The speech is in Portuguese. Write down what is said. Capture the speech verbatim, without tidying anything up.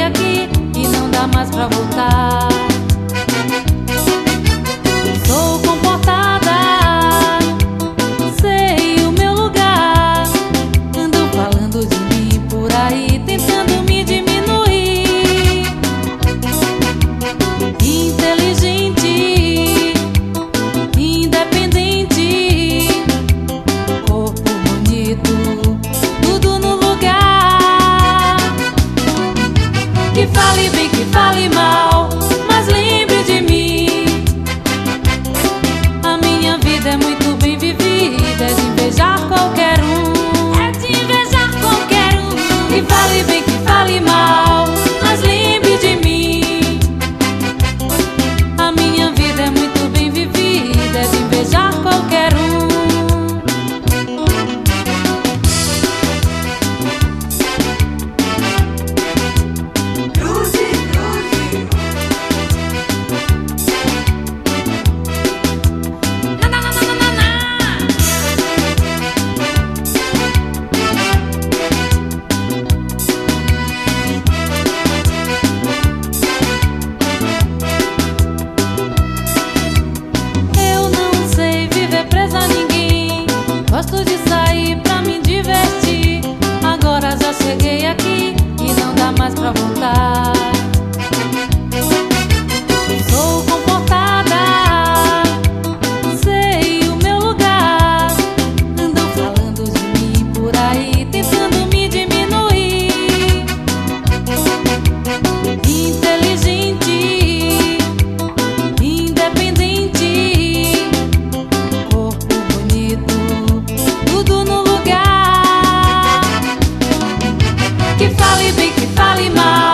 aqui e não dá mais pra voltar. Sou comportada, sei o meu lugar. Andam falando de mim por aí, tentando me diminuir. Inteligente, independente, corpo bonito, tudo no lugar. Que fale bem, que fale mal, mas lembre de mim. A minha vida é muito bem vivida, é de invejar qualquer um. É de invejar qualquer um. Que fale bem, que fale mal, mas lembre de mim. A minha vida é muito bem vivida, é de invejar qualquer um. Gosto de sair pra me divertir. Agora já cheguei aqui e não dá mais pra voltar. Sou comportada, sei o meu lugar. Andam falando de mim por aí, tentando me diminuir. Inteligente, independente, corpo bonito, tudo no lugar. Que fale bem, que fale mal,